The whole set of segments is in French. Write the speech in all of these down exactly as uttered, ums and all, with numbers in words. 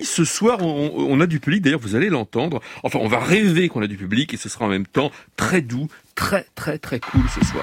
ce soir, on, on a du public. D'ailleurs, vous allez l'entendre. Enfin, on va rêver qu'on a du public et ce sera en même temps très doux, très, très, très cool ce soir.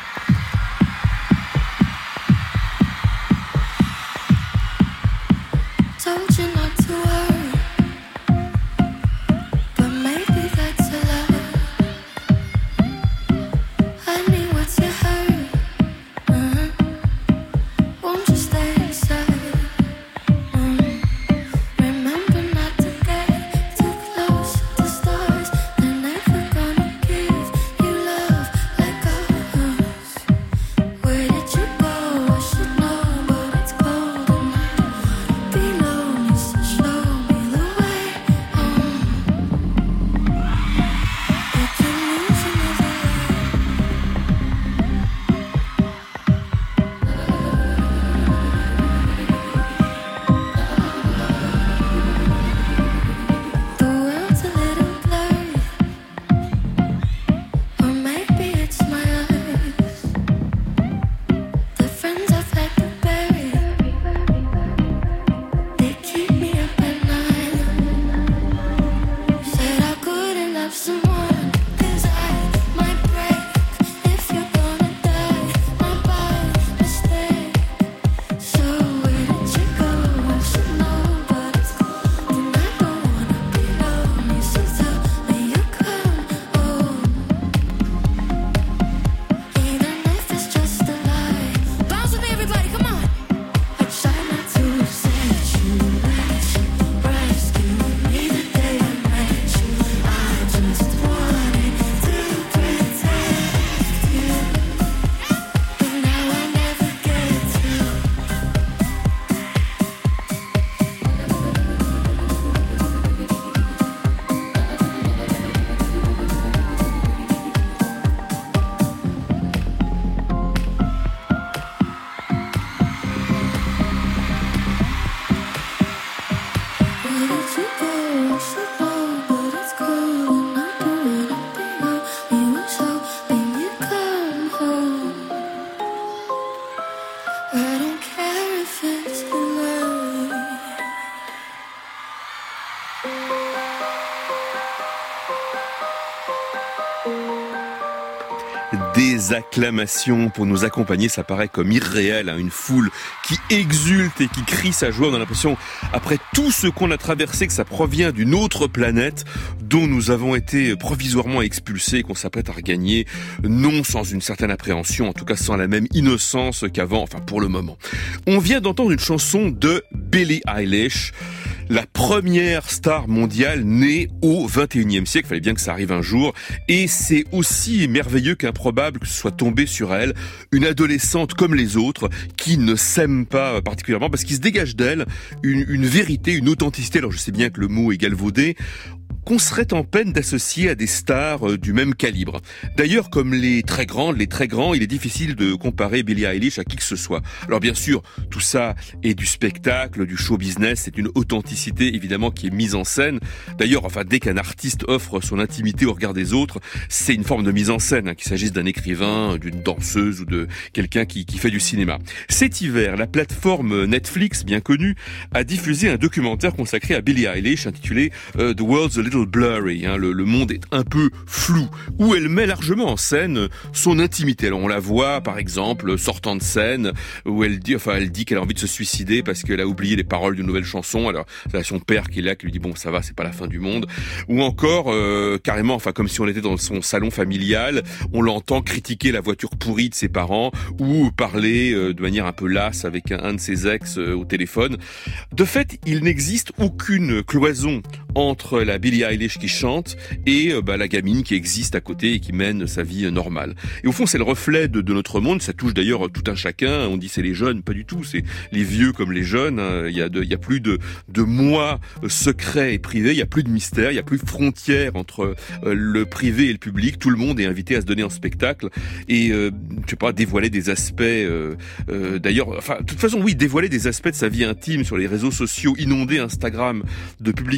Des acclamations pour nous accompagner, ça paraît comme irréel, hein, une foule qui exulte et qui crie sa joie. On a l'impression, après tout ce qu'on a traversé, que ça provient d'une autre planète dont nous avons été provisoirement expulsés et qu'on s'apprête à regagner, non sans une certaine appréhension, en tout cas sans la même innocence qu'avant, enfin pour le moment. On vient d'entendre une chanson de Billie Eilish, la première star mondiale née au vingt et unième siècle. Il fallait bien que ça arrive un jour. Et c'est aussi merveilleux qu'improbable que ce soit tombé sur elle, une adolescente comme les autres, qui ne s'aime pas particulièrement, parce qu'il se dégage d'elle une, une vérité, une authenticité. Alors je sais bien que le mot est galvaudé, qu'on serait en peine d'associer à des stars du même calibre. D'ailleurs, comme les très grandes, les très grands, il est difficile de comparer Billie Eilish à qui que ce soit. Alors bien sûr, tout ça est du spectacle, du show business, c'est une authenticité évidemment qui est mise en scène. D'ailleurs, enfin, dès qu'un artiste offre son intimité au regard des autres, c'est une forme de mise en scène, hein, qu'il s'agisse d'un écrivain, d'une danseuse ou de quelqu'un qui, qui fait du cinéma. Cet hiver, la plateforme Netflix, bien connue, a diffusé un documentaire consacré à Billie Eilish intitulé uh, The World's a Little Blurry, hein, le, le monde est un peu flou, où elle met largement en scène son intimité. Alors on la voit par exemple sortant de scène, où elle dit, enfin elle dit qu'elle a envie de se suicider parce qu'elle a oublié les paroles d'une nouvelle chanson. Alors c'est son père qui est là, qui lui dit bon ça va, c'est pas la fin du monde. Ou encore euh, carrément, enfin comme si on était dans son salon familial, on l'entend critiquer la voiture pourrie de ses parents ou parler euh, de manière un peu lasse avec un, un de ses ex euh, au téléphone. De fait, il n'existe aucune cloison entre la Billie Eilish qui chante et euh, bah, la gamine qui existe à côté et qui mène sa vie euh, normale. Et au fond, c'est le reflet de, de notre monde. Ça touche d'ailleurs tout un chacun. On dit c'est les jeunes, pas du tout. C'est les vieux comme les jeunes. Hein. Il y a, de, il y a plus de, de moi euh, secret et privé. Il y a plus de mystère. Il y a plus de frontières entre euh, le privé et le public. Tout le monde est invité à se donner en spectacle et euh, je sais pas, dévoiler des aspects. Euh, euh, d'ailleurs, enfin, de toute façon, oui, dévoiler des aspects de sa vie intime sur les réseaux sociaux, inonder Instagram de publications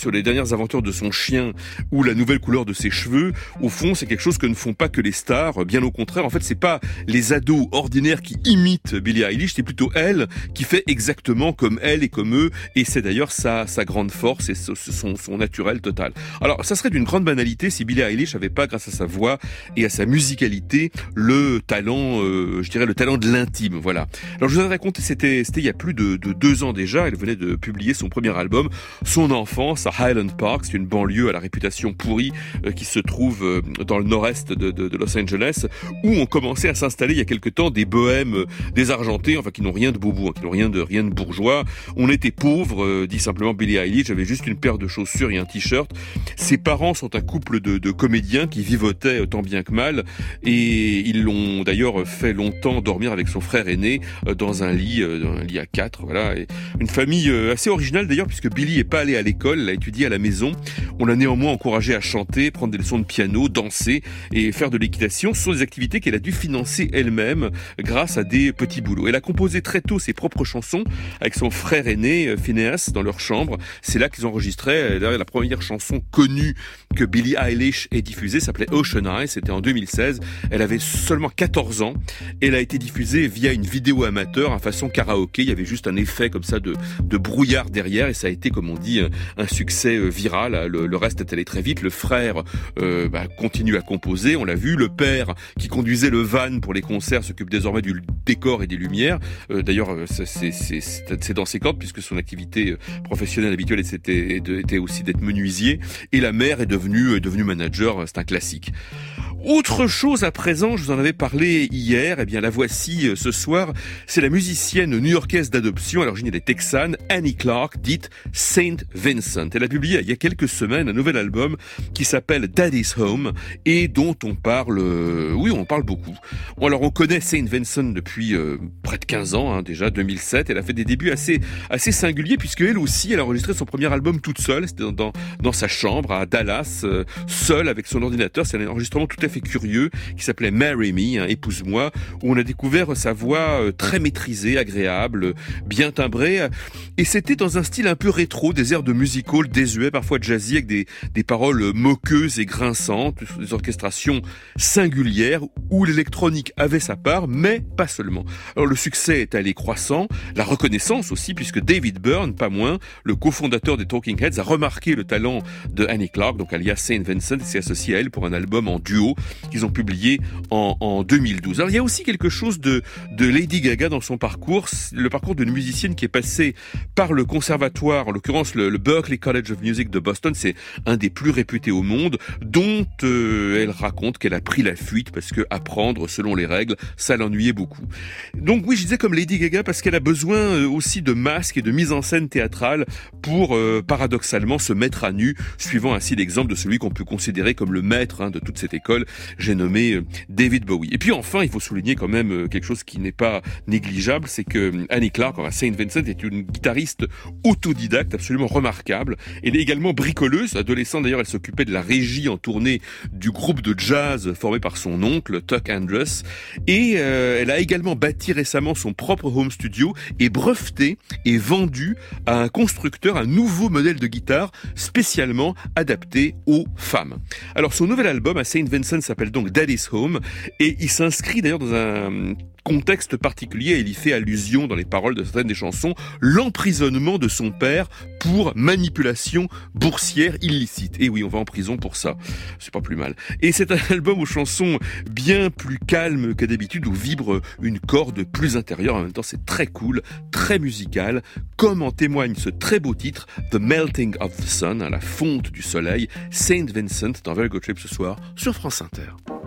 sur les dernières aventures de son chien ou la nouvelle couleur de ses cheveux, au fond, c'est quelque chose que ne font pas que les stars. Bien au contraire, en fait, c'est pas les ados ordinaires qui imitent Billie Eilish, c'est plutôt elle qui fait exactement comme elle et comme eux. Et c'est d'ailleurs sa, sa grande force et son, son naturel total. Alors, ça serait d'une grande banalité si Billie Eilish avait pas, grâce à sa voix et à sa musicalité, le talent, euh, je dirais le talent de l'intime. Voilà. Alors, je vous ai raconté, c'était, c'était il y a plus de, de deux ans déjà. Elle venait de publier son premier album, son enfance à Highland Park. C'est une banlieue à la réputation pourrie euh, qui se trouve euh, dans le nord-est de, de, de Los Angeles, où ont commencé à s'installer il y a quelque temps des bohèmes euh, désargentés, enfin qui n'ont rien de boubou, hein, qui n'ont rien de rien de bourgeois. On était pauvres, euh, dit simplement Billie Eilish. J'avais juste une paire de chaussures et un t-shirt. Ses parents sont un couple de, de comédiens qui vivotaient tant bien que mal, et ils l'ont d'ailleurs fait longtemps dormir avec son frère aîné euh, dans un lit, euh, dans un lit à quatre. Voilà, et une famille euh, assez originale d'ailleurs, puisque Billie est pas allée à l'école, elle a étudié à la maison. On l'a néanmoins encouragée à chanter, prendre des leçons de piano, danser et faire de l'équitation. Ce sont des activités qu'elle a dû financer elle-même grâce à des petits boulots. Elle a composé très tôt ses propres chansons avec son frère aîné Phineas dans leur chambre. C'est là qu'ils enregistraient. D'ailleurs, la première chanson connue que Billie Eilish ait diffusée s'appelait Ocean Eyes. C'était en deux mille seize. Elle avait seulement quatorze ans. Elle a été diffusée via une vidéo amateur, à façon karaoké. Il y avait juste un effet comme ça de, de brouillard derrière, et ça a été, comme on dit, un succès viral. Le, le reste est allé très vite. Le frère euh, bah, continue à composer. On l'a vu. Le père, qui conduisait le van pour les concerts, s'occupe désormais du décor et des lumières. Euh, d'ailleurs, c'est, c'est, c'est, c'est dans ses cordes, puisque son activité professionnelle habituelle était, était aussi d'être menuisier. Et la mère est devenue, est devenue manager. C'est un classique. Autre chose à présent, je vous en avais parlé hier, eh bien la voici ce soir, c'est la musicienne new-yorkaise d'adoption, à l'origine elle est texane, Annie Clark, dite Saint Vincent. Elle a publié il y a quelques semaines un nouvel album qui s'appelle Daddy's Home et dont on parle, euh, oui on parle beaucoup. Bon, alors on connaît Saint Vincent depuis euh, près de quinze ans, hein, déjà deux mille sept, elle a fait des débuts assez assez singuliers puisque elle aussi, elle a enregistré son premier album toute seule, c'était dans, dans, dans sa chambre à Dallas, euh, seule avec son ordinateur, c'est un enregistrement tout à fait curieux qui s'appelait Marry Me, hein, épouse-moi, où on a découvert sa voix euh, très maîtrisée, agréable, bien timbrée, et c'était dans un style un peu rétro, des airs de music-hall désuets, parfois jazzy, avec des, des paroles moqueuses et grinçantes, des orchestrations singulières, où l'électronique avait sa part, mais pas seulement. Alors le succès est allé croissant, la reconnaissance aussi, puisque David Byrne, pas moins, le cofondateur des Talking Heads, a remarqué le talent de Annie Clark, donc alias Saint Vincent, et s'est associé à elle pour un album en duo qu'ils ont publié en, en deux mille douze. Alors il y a aussi quelque chose de, de Lady Gaga dans son parcours, le parcours d'une musicienne qui est passée par le conservatoire, en l'occurrence le, le Berklee College of Music de Boston, c'est un des plus réputés au monde, dont euh, elle raconte qu'elle a pris la fuite parce que apprendre selon les règles, ça l'ennuyait beaucoup. Donc oui, je disais comme Lady Gaga parce qu'elle a besoin aussi de masques et de mise en scène théâtrale pour euh, paradoxalement se mettre à nu, suivant ainsi l'exemple de celui qu'on peut considérer comme le maître hein, de toute cette école, j'ai nommé David Bowie. Et puis enfin, il faut souligner quand même quelque chose qui n'est pas négligeable, c'est que Annie Clark, Saint Vincent, est une guitariste autodidacte absolument remarquable. Elle est également bricoleuse. Adolescente d'ailleurs, elle s'occupait de la régie en tournée du groupe de jazz formé par son oncle, Tuck Andrus. Et euh, elle a également bâti récemment son propre home studio et breveté et vendu à un constructeur un nouveau modèle de guitare spécialement adapté aux femmes. Alors son nouvel album à Saint Vincent s'appelle donc Daddy's Home et il s'inscrit d'ailleurs dans un contexte particulier, il y fait allusion dans les paroles de certaines des chansons, l'emprisonnement de son père pour manipulation boursière illicite. Et oui, on va en prison pour ça. C'est pas plus mal. Et c'est un album aux chansons bien plus calmes que d'habitude, où vibre une corde plus intérieure. En même temps, c'est très cool, très musical, comme en témoigne ce très beau titre, The Melting of the Sun, la fonte du soleil, Saint Vincent dans Very Good Trip ce soir sur France Inter.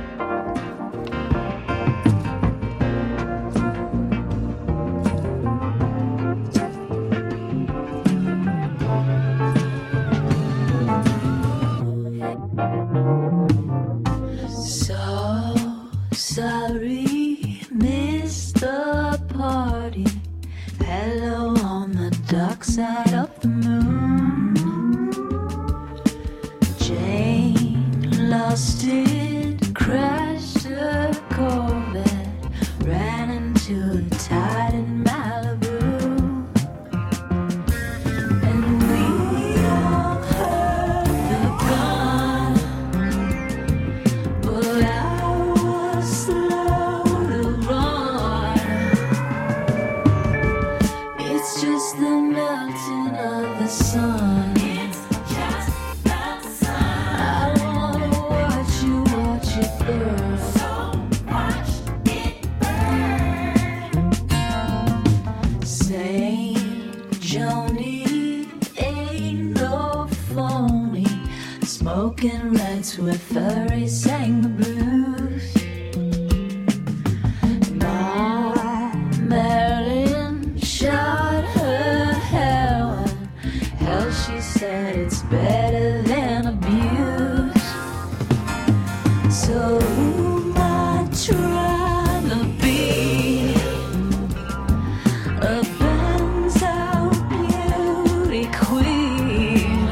Sorry, missed the party. Hello on the dark side of the moon. Jane lost it, crazy. sun. It's just the sun. I wanna watch you, watch it burn. So watch it burn. Saint Joni ain't no phony. Smoking rats where furry sang the blues. My Marilyn shot her heroin. Hell, she said it's better than abuse. So who am I trying to be? A benzo beauty queen.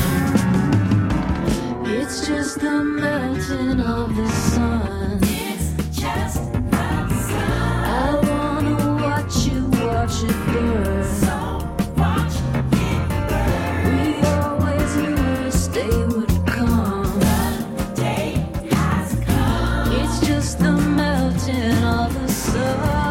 It's just the melting of the sun. It's just the sun. I wanna watch you, watch it burn. So watch it burn. We always knew this day would come. The day has come. It's just the melting of the sun.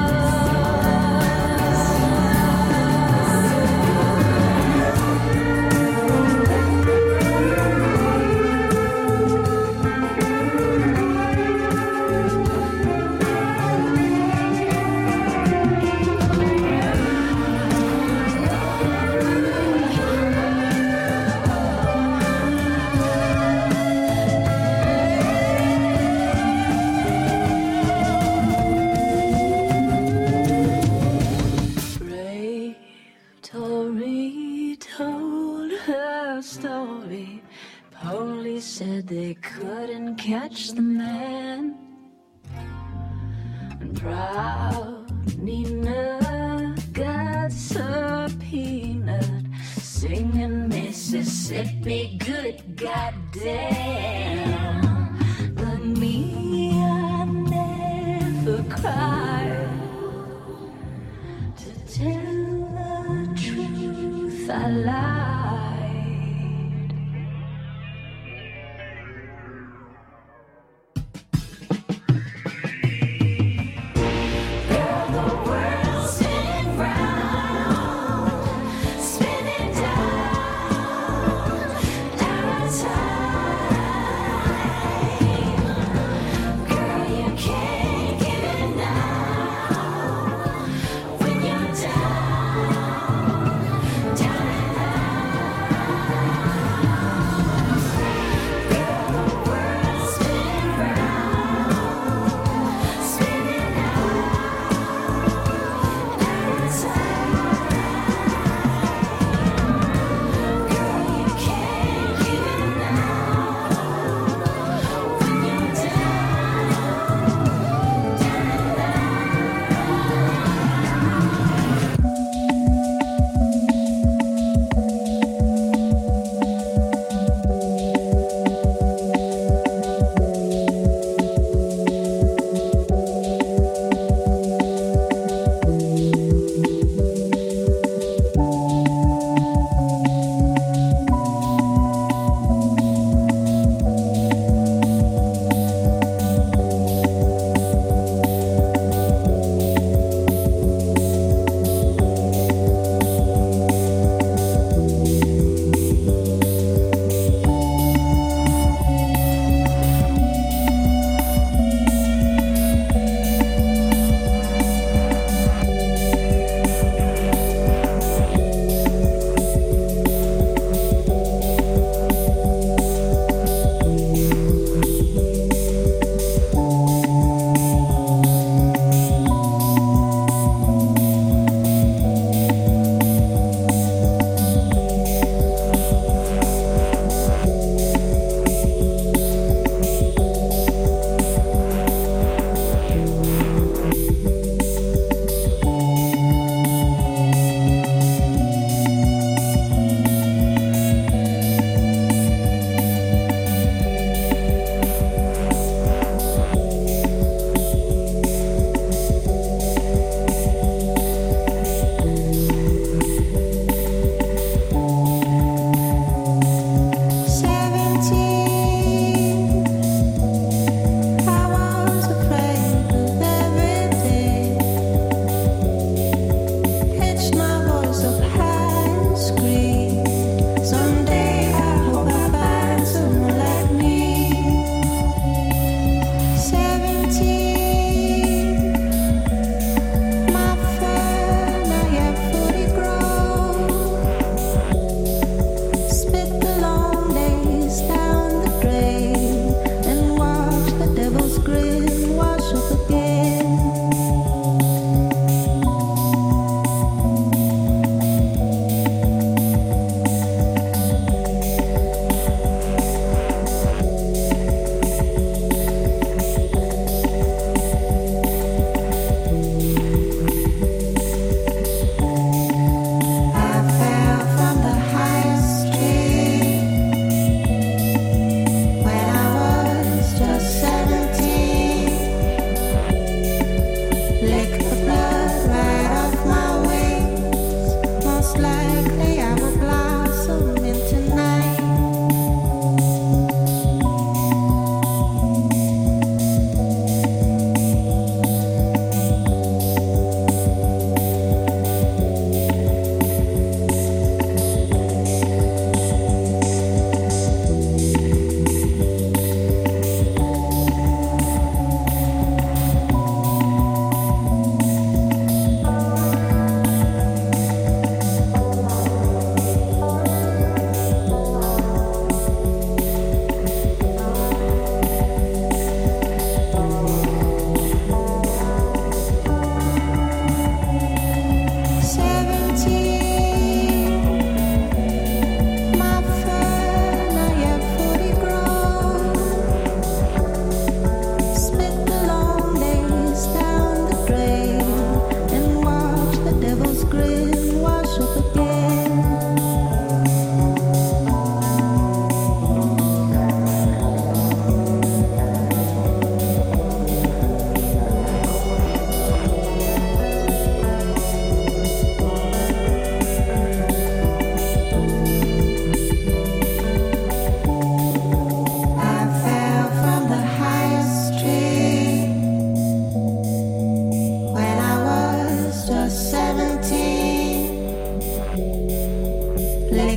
Brave Tori told her story. Police said they couldn't catch the man. And proud Nina got subpoenaed, singing Mississippi good goddamn. But me, I never cried. To tell the truth, I lied. Girl, the world's spinning round, spinning down, out of time. Girl, you can't give it now. When you're down, down and out.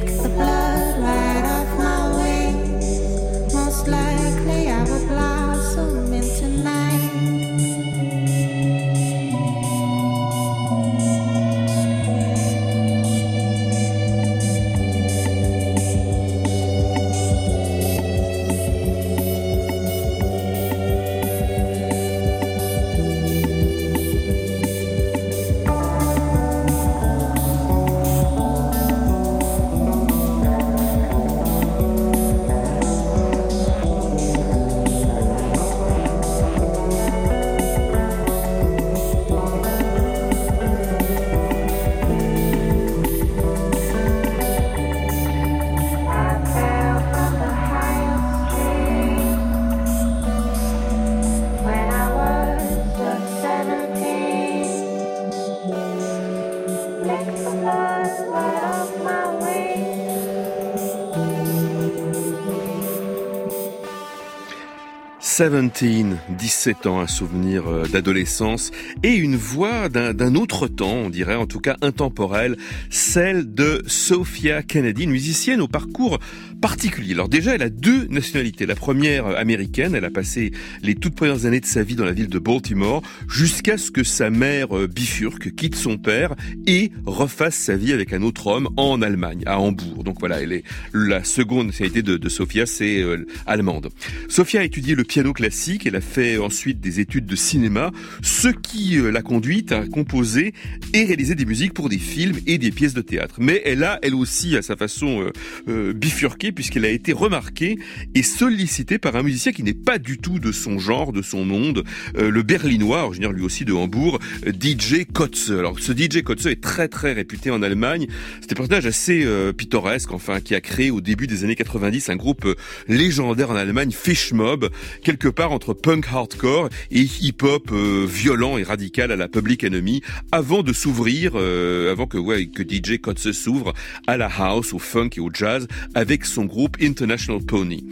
lick the blood right off my wings. Most likely I will blossom into night. dix-sept, dix-sept ans, un souvenir d'adolescence et une voix d'un, d'un autre temps, on dirait, en tout cas intemporelle, celle de Sophia Kennedy, une musicienne au parcours particulier. Alors déjà, elle a deux nationalités. La première américaine, elle a passé les toutes premières années de sa vie dans la ville de Baltimore jusqu'à ce que sa mère bifurque, quitte son père et refasse sa vie avec un autre homme en Allemagne, à Hambourg. Donc voilà, elle est la seconde nationalité de, de Sophia, c'est euh, allemande. Sophia a étudié le piano classique, elle a fait ensuite des études de cinéma, ce qui euh, l'a conduite à composer et réaliser des musiques pour des films et des pièces de théâtre. Mais elle a, elle aussi, à sa façon, euh, euh, bifurqué, puisqu'elle a été remarquée et sollicitée par un musicien qui n'est pas du tout de son genre, de son monde, euh, le berlinois, originaire lui aussi de Hambourg, euh, D J Kotze. Alors ce D J Kotze est très très réputé en Allemagne. C'est un personnage assez euh, pittoresque, enfin, qui a créé au début des années quatre-vingt-dix un groupe euh, légendaire en Allemagne, Fish Mob, quelque part entre punk hardcore et hip-hop euh, violent et radical à la Public Enemy, avant de s'ouvrir, euh, avant que ouais, que D J Kotze s'ouvre à la house, au funk et au jazz avec son groupe International Pony.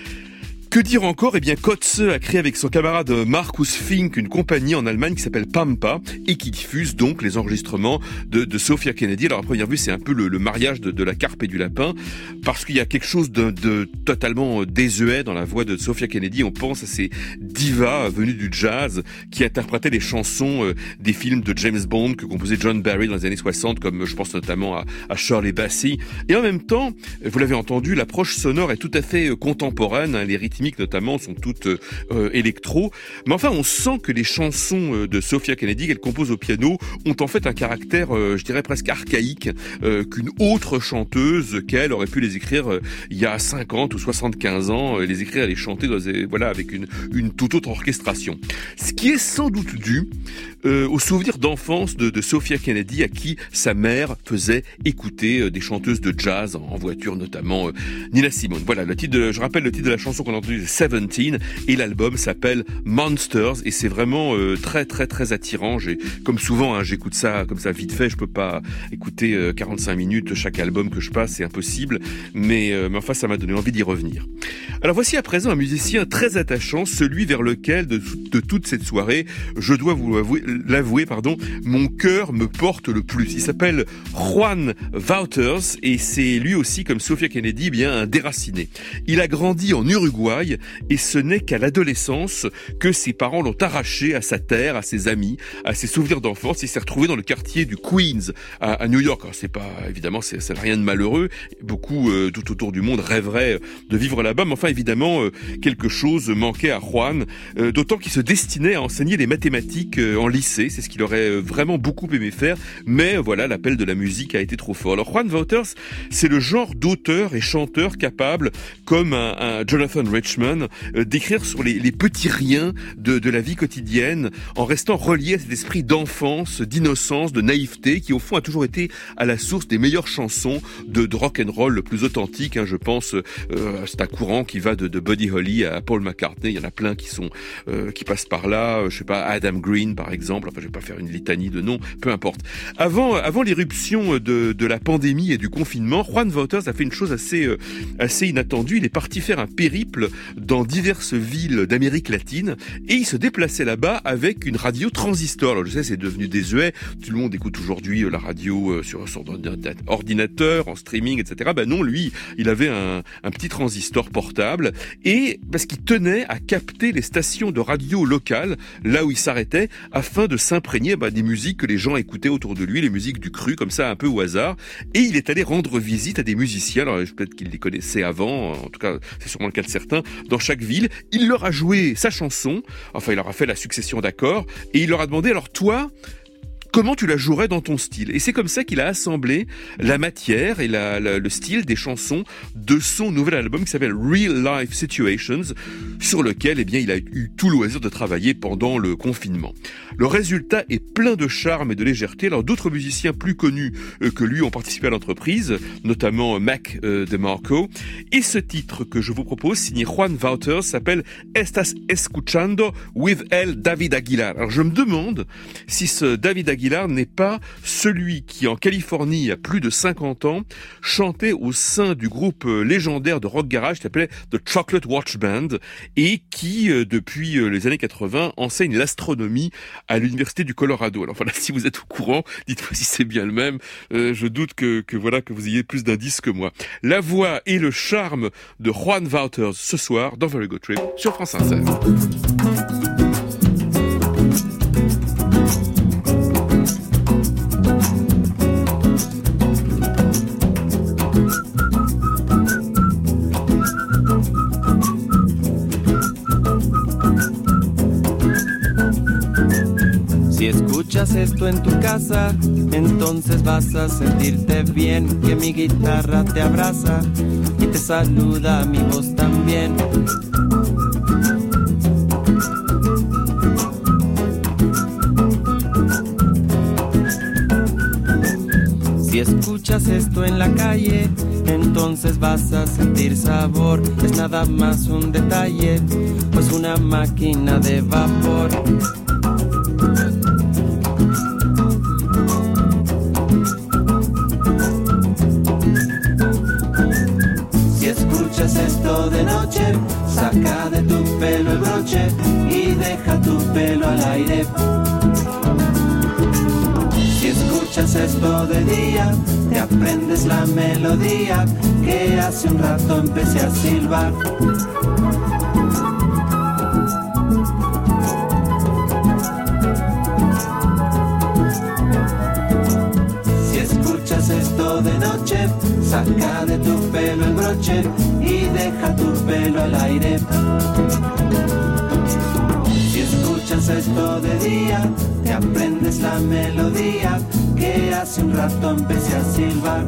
Que dire encore ? Eh bien, Kotze a créé avec son camarade Markus Fink une compagnie en Allemagne qui s'appelle Pampa et qui diffuse donc les enregistrements de, de Sophia Kennedy. Alors à première vue, c'est un peu le, le mariage de, de la carpe et du lapin, parce qu'il y a quelque chose de, de totalement désuet dans la voix de Sophia Kennedy. On pense à ces divas venues du jazz qui interprétaient les chansons euh, des films de James Bond que composait John Barry dans les années soixante, comme je pense notamment à, à Shirley Bassey. Et en même temps, vous l'avez entendu, l'approche sonore est tout à fait euh, contemporaine, hein, les rythmiques notamment sont toutes euh, électro, mais enfin on sent que les chansons de Sophia Kennedy qu'elle compose au piano ont en fait un caractère, euh, je dirais presque archaïque, euh, qu'une autre chanteuse qu'elle aurait pu les écrire euh, il y a cinquante ou soixante-quinze ans, euh, les écrire et les chanter dans, euh, voilà, avec une, une toute autre orchestration. Ce qui est sans doute dû euh, au souvenir d'enfance de, de Sophia Kennedy, à qui sa mère faisait écouter euh, des chanteuses de jazz en, en voiture, notamment euh, Nina Simone. Voilà, le titre de, je rappelle le titre de la chanson qu'on a entendue, dix-sept, et l'album s'appelle Monsters, et c'est vraiment euh, très très très attirant. J'ai, comme souvent, hein, j'écoute ça comme ça vite fait, je peux pas écouter euh, quarante-cinq minutes chaque album que je passe, c'est impossible, mais, euh, mais enfin ça m'a donné envie d'y revenir. Alors voici à présent un musicien très attachant, celui vers lequel de, de toute cette soirée, je dois vous l'avouer, l'avouer, pardon, mon cœur me porte le plus. Il s'appelle Juan Wouters et c'est lui aussi, comme Sophia Kennedy, bien un déraciné. Il a grandi en Uruguay et ce n'est qu'à l'adolescence que ses parents l'ont arraché à sa terre, à ses amis, à ses souvenirs d'enfance. Il s'est retrouvé dans le quartier du Queens à, à New York. Alors c'est pas, évidemment, c'est, c'est rien de malheureux. Beaucoup euh, tout autour du monde rêveraient de vivre là-bas, mais enfin évidemment euh, quelque chose manquait à Juan, euh, d'autant qu'il se destinait à enseigner les mathématiques euh, en lycée. C'est ce qu'il aurait euh, vraiment beaucoup aimé faire, mais euh, voilà, l'appel de la musique a été trop fort. Alors Juan Wouters, c'est le genre d'auteur et chanteur capable, comme un, un Jonathan Richman, euh, d'écrire sur les, les petits riens de, de la vie quotidienne, en restant relié à cet esprit d'enfance, d'innocence, de naïveté, qui au fond a toujours été à la source des meilleures chansons de, de rock and roll le plus authentique. Hein, je pense, euh, c'est un courant qui va de, de Buddy Holly à Paul McCartney. Il y en a plein qui sont euh, qui passent par là. Euh, je sais pas, Adam Green par exemple. Enfin, je vais pas faire une litanie de noms, peu importe. Avant, avant l'éruption de, de la pandémie et du confinement, Juan Wouters a fait une chose assez, euh, assez inattendue. Il est parti faire un périple dans diverses villes d'Amérique latine et il se déplaçait là-bas avec une radio transistor. Alors je sais, c'est devenu désuet. Tout le monde écoute aujourd'hui la radio sur son ordinateur, en streaming, et cetera. Ben non, lui, il avait un, un petit transistor portable et parce qu'il tenait à capter les stations de radio locales là où il s'arrêtait afin de s'imprégner ben, des musiques que les gens écoutaient autour de lui, les musiques du cru, comme ça, un peu au hasard. Et il est allé rendre visite à des musiciens. Alors peut-être qu'il les connaissait avant, en tout cas, c'est sûrement le cas de certains, dans chaque ville. Il leur a joué sa chanson, enfin, il leur a fait la succession d'accords et il leur a demandé, alors toi, comment tu la jouerais dans ton style? Et c'est comme ça qu'il a assemblé la matière et la, la, le style des chansons de son nouvel album qui s'appelle Real Life Situations, sur lequel eh bien, il a eu tout le loisir de travailler pendant le confinement. Le résultat est plein de charme et de légèreté. Alors d'autres musiciens plus connus euh, que lui ont participé à l'entreprise, notamment Mac euh, DeMarco. Et ce titre que je vous propose, signé Juan Wouters, s'appelle Estás escuchando with el David Aguilar. Alors je me demande si ce David Aguilar n'est pas celui qui, en Californie, il y a plus de cinquante ans, chantait au sein du groupe légendaire de rock garage qui s'appelait The Chocolate Watch Band et qui, depuis les années quatre-vingts, enseigne l'astronomie à l'université du Colorado. Alors voilà, si vous êtes au courant, dites-moi si c'est bien le même. Euh, je doute que, que voilà que vous ayez plus d'indices que moi. La voix et le charme de Juan Wouters ce soir dans Very Good Trip sur France Inter. Si escuchas esto en tu casa, entonces vas a sentirte bien, que mi guitarra te abraza y te saluda mi voz también. Si escuchas esto en la calle, entonces vas a sentir sabor. Es nada más un detalle, pues una máquina de vapor. Si escuchas esto de noche, saca de tu pelo el broche y deja tu pelo al aire. Si escuchas esto de día, te aprendes la melodía que hace un rato empecé a silbar. Si escuchas esto de noche, saca de tu pelo el broche y deja tu pelo al aire. Si escuchas esto de día, te aprendes la melodía que hace un rato empecé a silbar.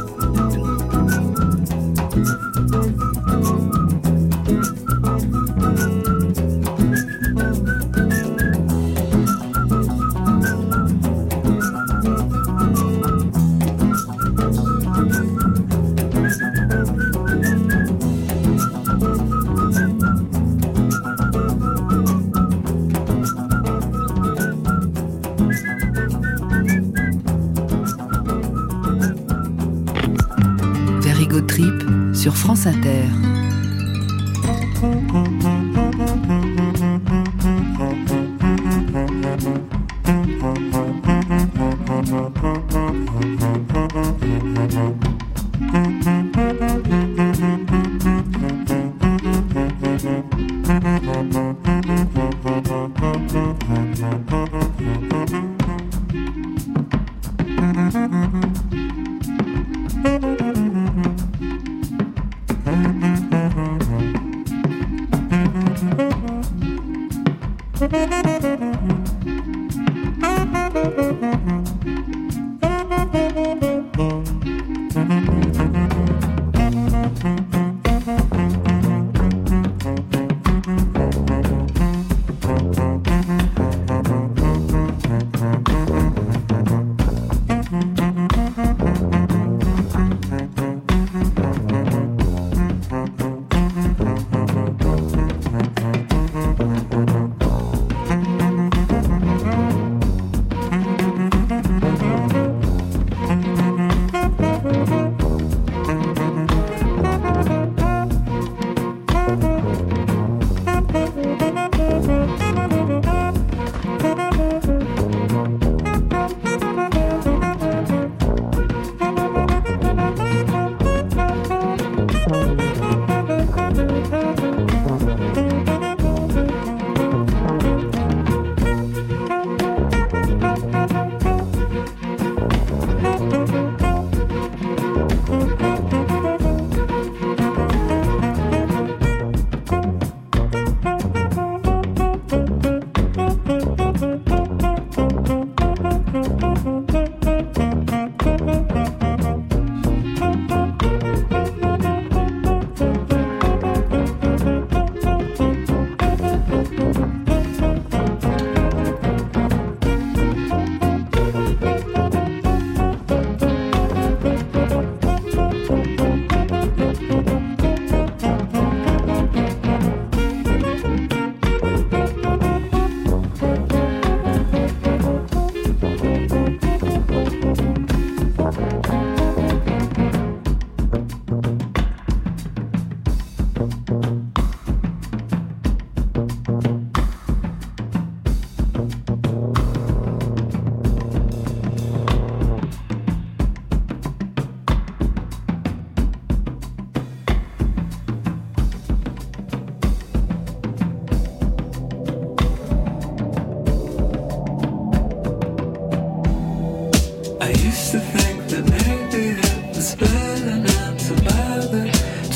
Trip sur France Inter. Mm-hmm.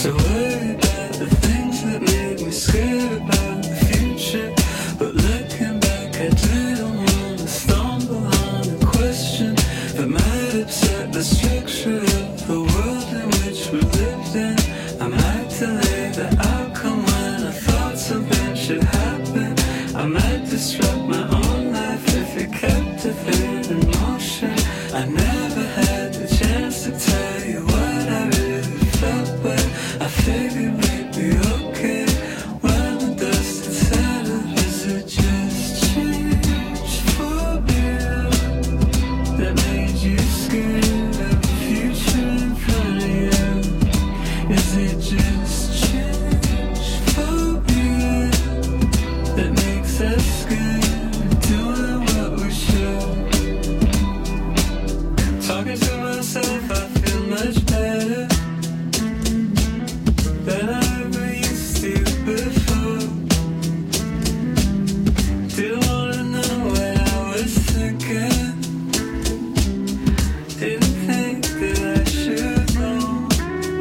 So worried about the things that made me scared about the future. But looking back, I didn't want to stumble on a question that might upset the structure of the world in which we lived in. I might delay the outcome when I thought something should happen. I might disrupt my own life if it kept a thing in motion. I never had the chance to tell you what I really felt, but I figured we'd be okay when the dust had settled. Is it just change for you that made you scared of the future in front of you? Is it just change for you that makes us scared of doing what we should? Talking to myself, I feel much better than I ever used to before. Didn't wanna know what I was thinking. Didn't think that I should know.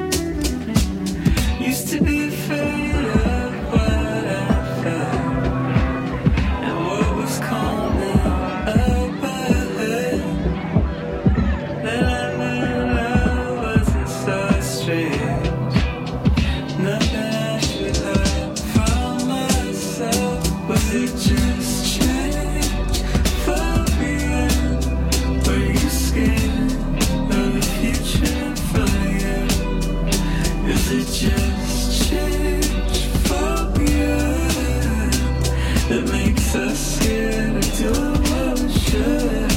Used to be afraid of what I felt and what was coming up ahead. Then I knew I wasn't so strange. Nothing I should hide from myself. Was it just change for you? Were you scared of the future in front of you? Is it just change for you that makes us scared of doing what we should?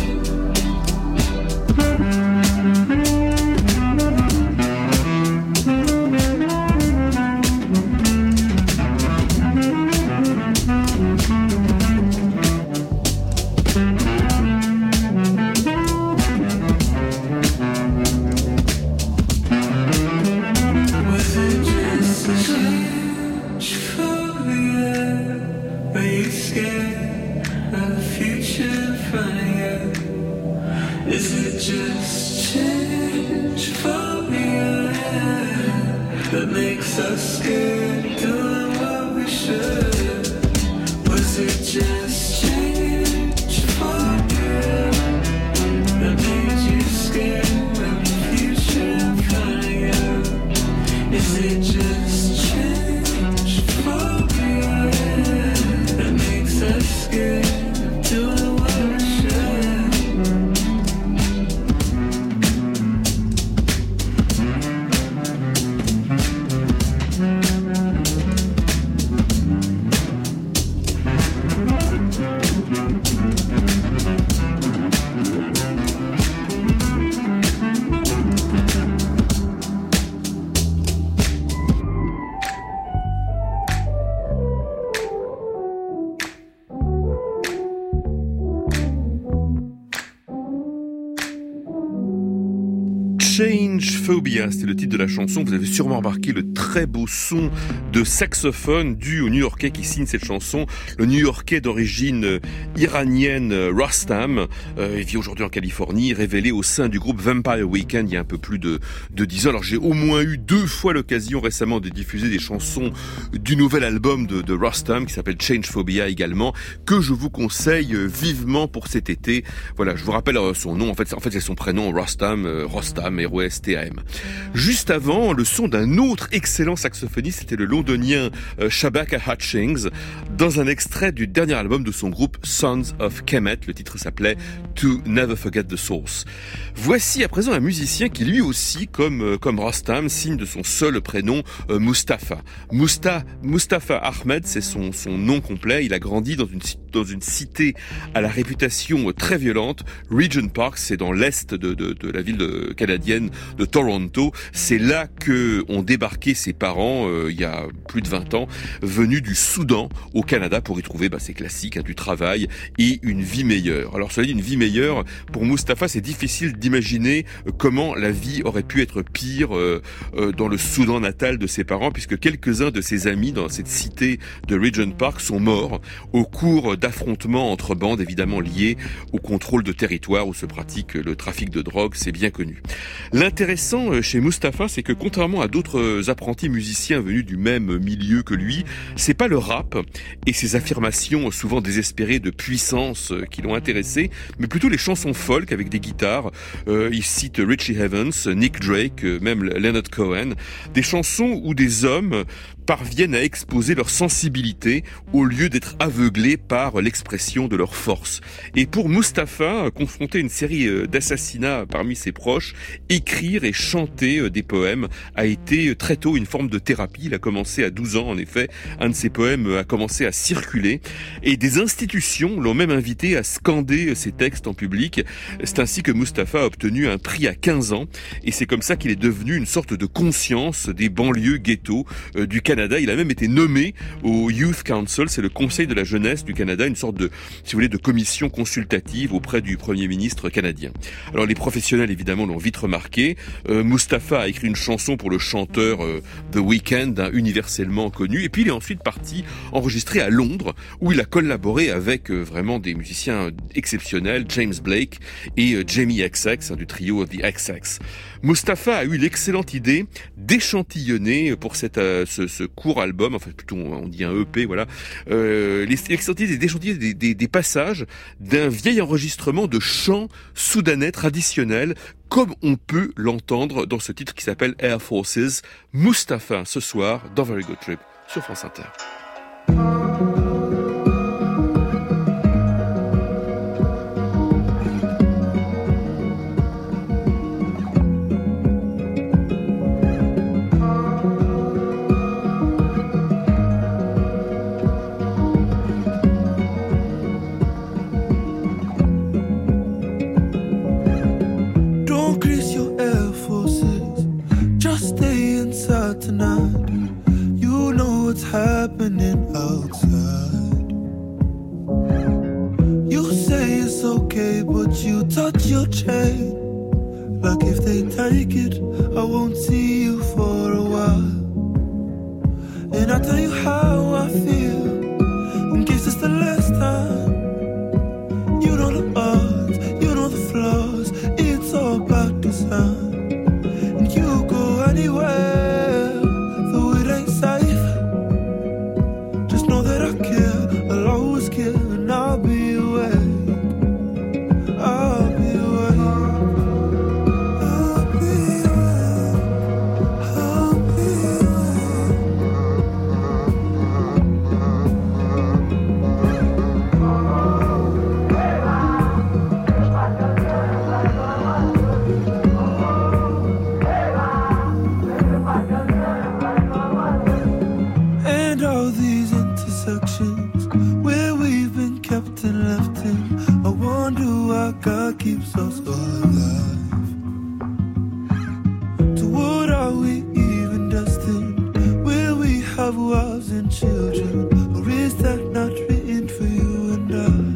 Was it just a change for you? Were you scared of the future in front of you? Is it just change for you that makes us scared of doing what we should? Was it just change for you that made you scared of the future in front of you? Is it just change for you that makes us scared of doing what we should? Change Phobia, c'était le titre de la chanson. Vous avez sûrement remarqué le très beau son de saxophone dû au New-Yorkais qui signe cette chanson. Le New-Yorkais d'origine iranienne Rustam, euh, il vit aujourd'hui en Californie, révélé au sein du groupe Vampire Weekend il y a un peu plus de, de dix ans. Alors j'ai au moins eu deux fois l'occasion récemment de diffuser des chansons du nouvel album de, de Rustam qui s'appelle Change Phobia également, que je vous conseille vivement pour cet été. Voilà, je vous rappelle son nom, en fait, en fait c'est son prénom, Rustam, euh, Rostam, R O S T A M. Juste avant, le son d'un autre excellent saxophoniste, c'était le londonien euh, Shabaka Hutchings, dans un extrait du dernier album de son groupe Sons of Kemet. Le titre s'appelait To Never Forget the Source. Voici à présent un musicien qui lui aussi, comme euh, comme Rustam, signe de son seul prénom euh, Mustafa. Musta, Mustafa Ahmed, c'est son son nom complet. Il a grandi dans une dans une cité à la réputation très violente, Regent Park, c'est dans l'est de, de, de la ville de, canadienne de Toronto. C'est là que ont débarqué ses parents euh, il y a plus de vingt ans, venus du Soudan au Canada pour y trouver, bah, c'est classique, hein, du travail et une vie meilleure. Alors cela dit, une vie meilleure, pour Mustafa, c'est difficile d'imaginer comment la vie aurait pu être pire euh, euh, dans le Soudan natal de ses parents, puisque quelques-uns de ses amis dans cette cité de Regent Park sont morts au cours d'affrontements entre bandes évidemment liés au contrôle de territoire où se pratique le trafic de drogue, c'est bien connu. L'intéressant chez Mustapha, c'est que contrairement à d'autres apprentis musiciens venus du même milieu que lui, c'est pas le rap et ses affirmations souvent désespérées de puissance qui l'ont intéressé, mais plutôt les chansons folk avec des guitares. Euh, il cite Richie Havens, Nick Drake, même Leonard Cohen, des chansons où des hommes parviennent à exposer leur sensibilité au lieu d'être aveuglés par l'expression de leur force. Et pour Mustapha, confronté à une série d'assassinats parmi ses proches, écrire et chanter des poèmes a été très tôt une forme de thérapie. Il a commencé à douze ans, en effet. Un de ses poèmes a commencé à circuler et des institutions l'ont même invité à scander ses textes en public. C'est ainsi que Mustapha a obtenu un prix à quinze ans et c'est comme ça qu'il est devenu une sorte de conscience des banlieues ghettos du Canada. Il a même été nommé au Youth Council, c'est le Conseil de la jeunesse du Canada, une sorte de, si vous voulez, de commission consultative auprès du Premier ministre canadien. Alors les professionnels évidemment l'ont vite remarqué. Euh, Mustapha a écrit une chanson pour le chanteur euh, The Weeknd, hein, universellement connu, et puis il est ensuite parti enregistrer à Londres, où il a collaboré avec euh, vraiment des musiciens exceptionnels, James Blake et euh, Jamie X X, hein, du trio The X X. Mustapha a eu l'excellente idée d'échantillonner pour cette, euh, ce, ce court album, enfin plutôt on dit un E P, voilà, euh, l'excellente idée d'échantillonner des, des, des passages d'un vieil enregistrement de chants soudanais traditionnels, comme on peut l'entendre dans ce titre qui s'appelle Air Forces. Mustapha, ce soir, dans Very Good Trip, sur France Inter. Tonight, you know what's happening outside. You say it's okay, but you touch your chain. Like if they take it, I won't see you for a while. And I tell you how I feel, in case it's the last time. You know the odds, you know the flaws, it's all about design. And you go anywhere. I'll be away. I'll be away. I'll be away. I'll be away. And all these intersections where we've been kept and left in, I wonder why God keeps us alive. To what are we even destined? Will we have wives and children, or is that not written for you and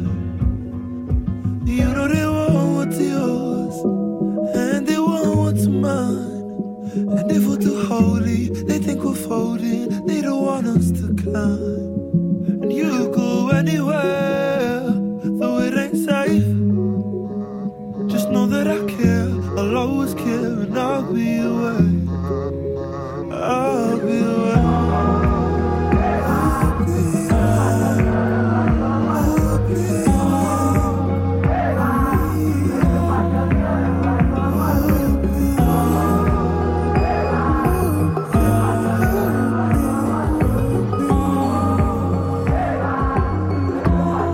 I? You know they want what's yours, and they want what's mine. And if we're too holy, they think we're folding, they don't want us to climb. And you go anywhere, though it ain't safe. Just know that I care, I'll always care, and I'll be away. I'll be away. I'll be away. I'll be away.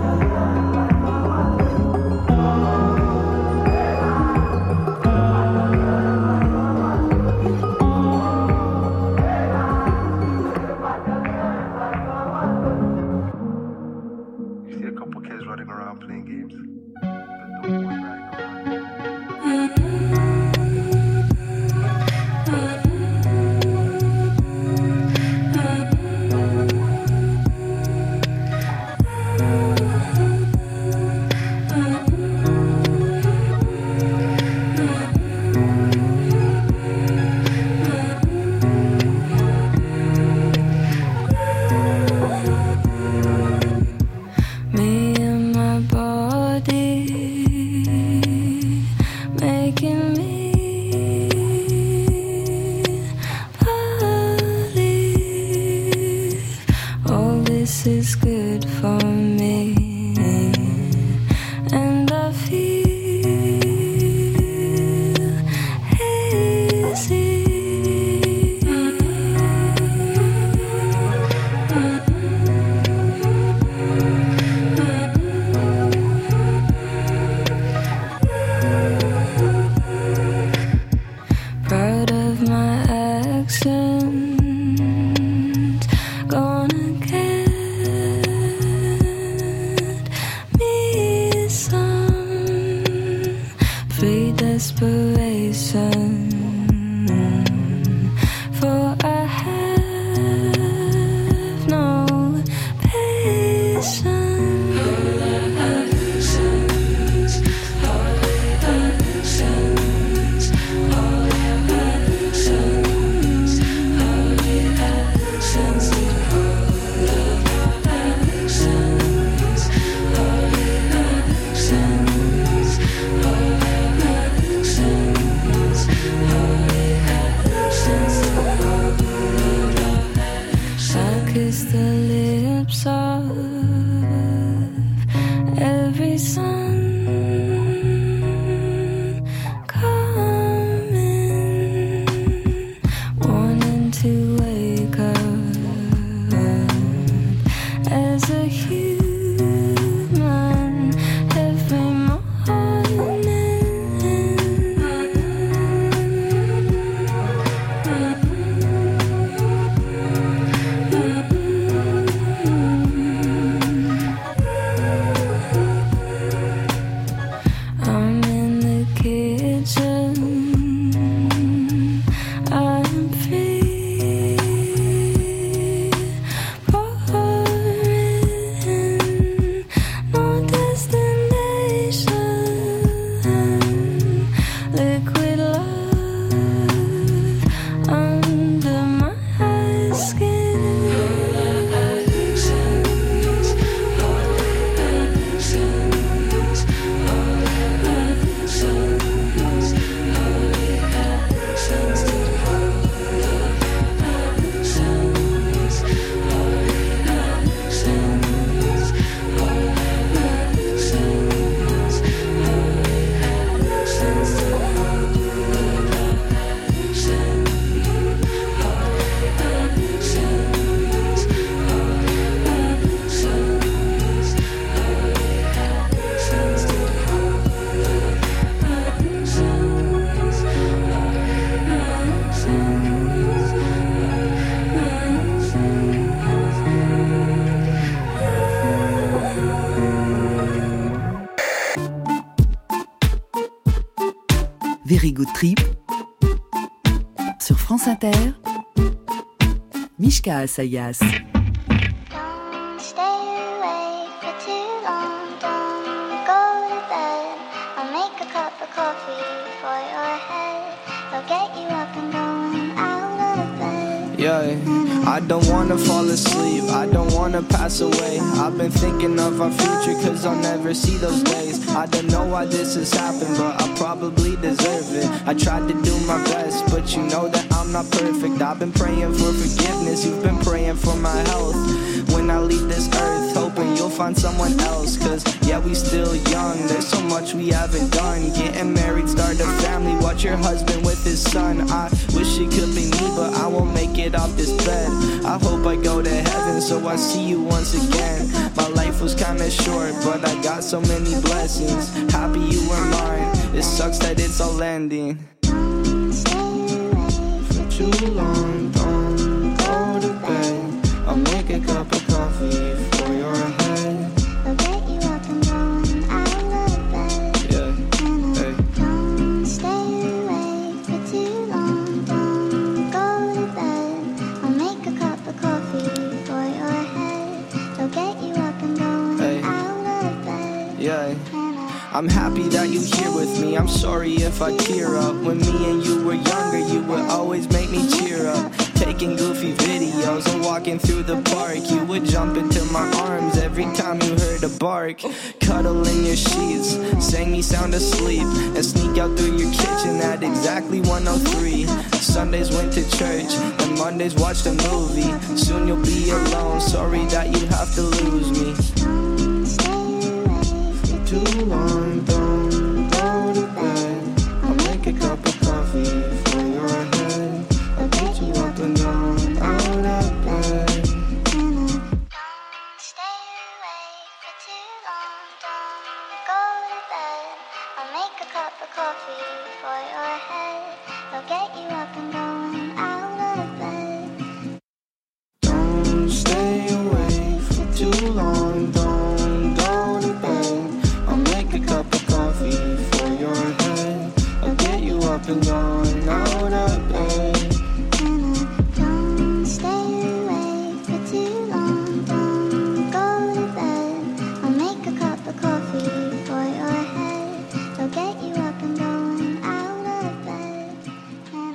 this is good for me. And I feel hazy. Proud of my accent, gonna get me some free desperation, for I have no patience. I kiss the lips of every sun coming, wanting to wake up as a human every I'm in the kitchen, I'm free, pouring, no destination, liquid love under my skin. Very Good Trip sur France Inter. Mishka Asayas. Don't stay awake for too long. Don't go to bed. I'll make a cup of coffee for your head. I'll get you up and going out of bed. Yeah, I don't wanna fall asleep, I don't wanna pass away. I've been thinking of our future cause I'll never see those days. I don't know why this has happened, but I probably deserve it. I tried to do my best, but you know that I'm not perfect. I've been praying for forgiveness, you've been praying for my health. When I leave this earth, hoping you'll find someone else. Cause yeah, we still young, there's so much we haven't done. Getting married, start a family, watch your husband with his son. I wish it could be me, but I won't make it off this bed. I hope I go to heaven so I see you once again. My life was kinda short, but I got so many blessings. Happy you were mine, it sucks that it's all ending. Don't stay awake For too long, don't go to bed. I'll make a cup of coffee for your head. I'll get you up and going out of bed. Yeah, hey. Don't stay awake for too long. Don't go to bed. I'll make a cup of coffee for your head. I'll get you up and going Hey. out of bed. Yeah. I'm happy that you're here with me. I'm sorry if I tear up. When me and you were younger, you would always make me cheer up. Taking goofy videos and walking through the park, you would jump into my arms every time you heard to bark. Cuddle in your sheets, sang me sound asleep, and sneak out through your kitchen at exactly one oh three. Sundays went to church, and Mondays watched a movie. Soon you'll be alone, sorry that you have to lose me. For too long, don't go to bed. I'll make a cup of coffee for your head. I'll get you up and down, out of bed. Coffee for your head, I'll get you up and going out of bed. Don't stay away for too long, don't go to bed. I'll make a cup of coffee for your head, I'll get you up and going out of bed. Don't stay away for too long, don't go to bed. I'll make a cup of coffee for your head, I'll get you up and going out of bed. And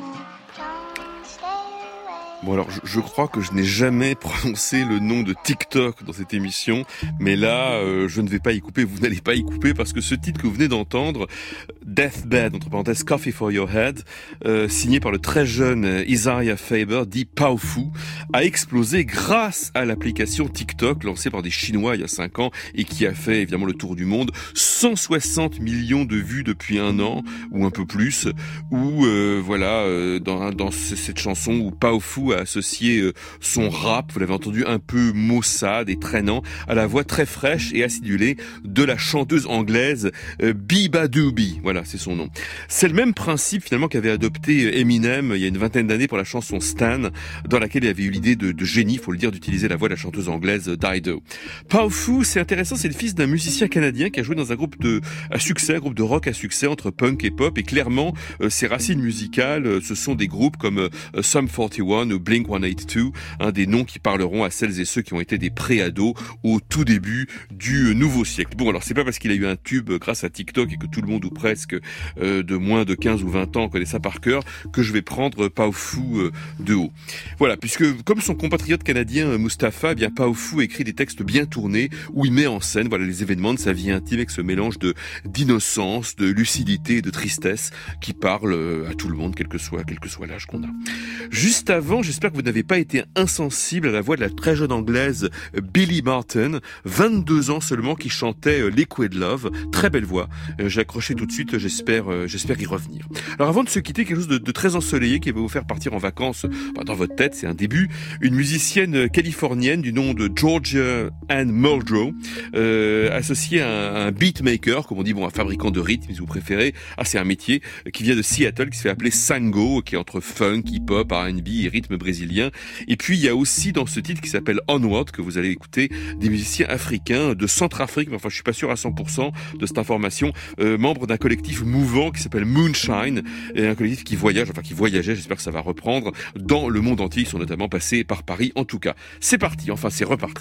I don't stay away. Bon alors, je, je crois que je n'ai jamais prononcé le nom de TikTok dans cette émission, mais là, euh, je ne vais pas y couper, vous n'allez pas y couper, parce que ce titre que vous venez d'entendre, Deathbed, entre parenthèses, Coffee for Your Head, euh, signé par le très jeune Isaiah Faber, dit Powfu, a explosé grâce à l'application TikTok, lancée par des Chinois il y a cinq ans, et qui a fait évidemment le tour du monde. cent soixante millions de vues depuis un an, ou un peu plus, où, euh, voilà, euh, dans, dans cette chanson où Powfu a associé euh, son rap, vous l'avez entendu, un peu maussade et traînant, à la voix très fraîche et acidulée de la chanteuse anglaise euh, Biba Doobie. Voilà, c'est son nom. C'est le même principe finalement qu'avait adopté Eminem il y a une vingtaine d'années pour la chanson Stan, dans laquelle il avait eu l'idée de, de génie, faut le dire, d'utiliser la voix de la chanteuse anglaise Dido. Powfu, c'est intéressant, c'est le fils d'un musicien canadien qui a joué dans un groupe de à succès, un groupe de rock à succès entre punk et pop, et clairement euh, ses racines musicales, euh, ce sont des groupes comme euh, Sum forty one ou Blink one eighty-two, un des noms qui parleront à celles et ceux qui ont été des pré-ados au tout début du nouveau siècle. Bon, alors c'est pas parce qu'il a eu un tube grâce à TikTok et que tout le monde ou presque euh, de moins de quinze ou vingt ans connaît ça par cœur que je vais prendre Powfu euh, de haut. Voilà, puisque comme son compatriote canadien euh, Mustapha, eh bien Powfu écrit des textes bien tournés où il met en scène voilà les événements de sa vie intime avec ce mélange de d'innocence, de lucidité et de tristesse qui parle euh, à tout le monde, quel que soit quel que soit l'âge qu'on a. Juste avant, j'espère que vous n'avez pas été insensible à la voix de la très jeune anglaise Billie Martin, vingt-deux ans seulement, qui chantait Liquid Love, très belle voix. J'ai accroché tout de suite, j'espère, j'espère y revenir. Alors avant de se quitter, quelque chose de, de très ensoleillé qui va vous faire partir en vacances bah, dans votre tête, c'est un début. Une musicienne californienne du nom de Georgia Ann Muldrow, euh, associée à un, un beatmaker, comme on dit, bon, un fabricant de rythme, si vous préférez. Ah, c'est un métier qui vient de Seattle, qui se fait appeler Sango, qui est entre funk, hip-hop, R and B et rythme brésilien. Et puis il y a aussi dans ce titre qui s'appelle Onward, que vous allez écouter, des musiciens africains de Centrafrique, mais enfin je suis pas sûr à cent pour cent de cette information, euh, membre d'un collectif mouvant qui s'appelle Moonshine, et un collectif qui voyage, enfin qui voyageait, j'espère que ça va reprendre, dans le monde entier. Ils sont notamment passés par Paris. En tout cas, c'est parti, enfin c'est reparti.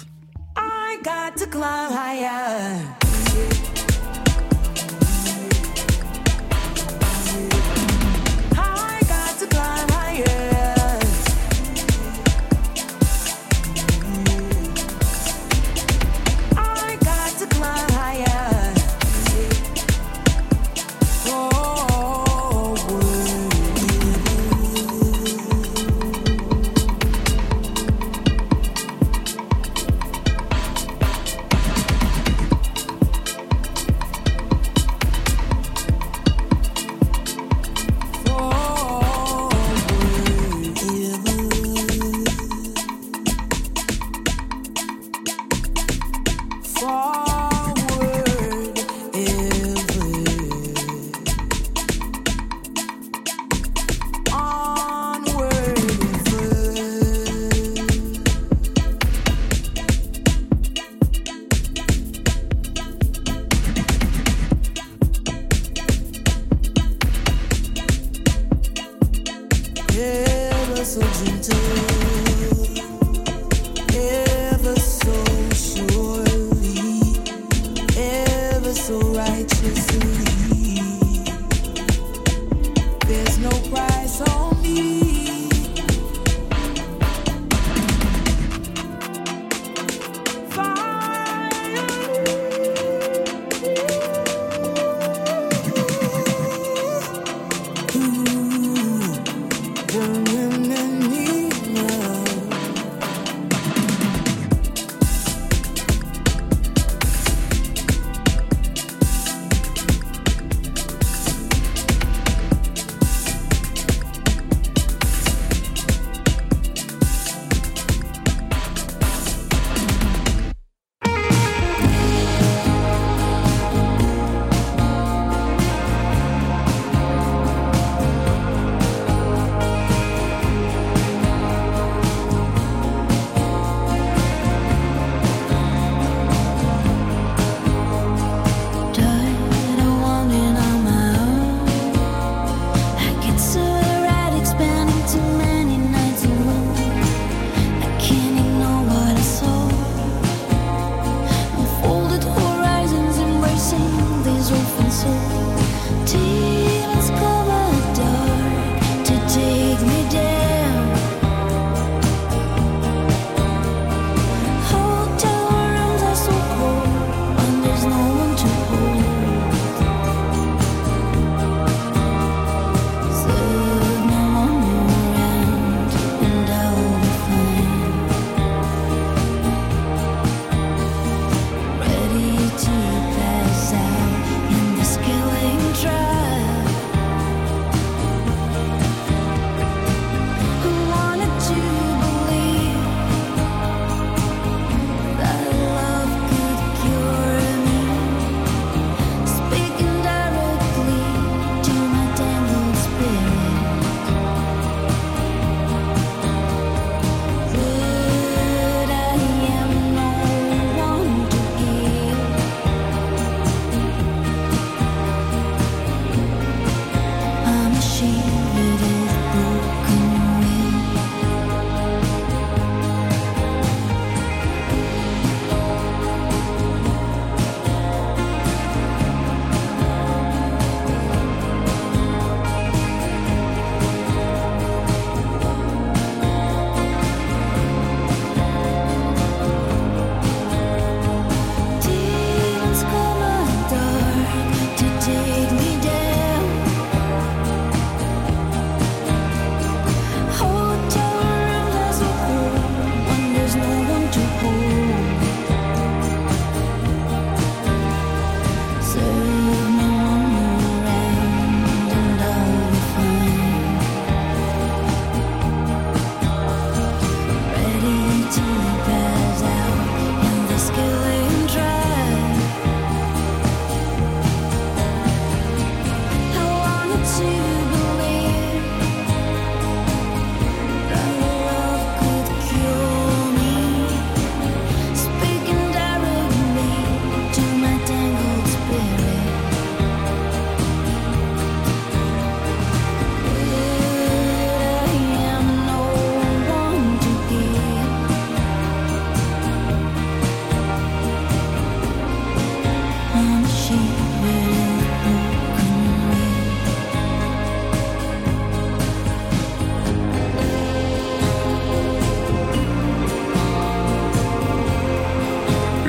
I got to climb higher. I got to climb higher.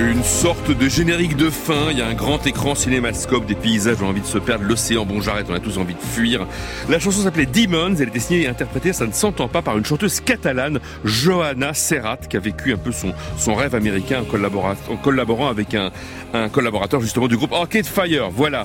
Une sorte de générique de fin, il y a un grand écran cinémascope, des paysages, ont envie de se perdre, l'océan, bon j'arrête, on a tous envie de fuir. La chanson s'appelait Demons, elle était signée et interprétée, ça ne s'entend pas, par une chanteuse catalane, Johanna Serrat, qui a vécu un peu son, son rêve américain en collaborant, en collaborant avec un, un collaborateur justement du groupe Arcade Fire. Voilà,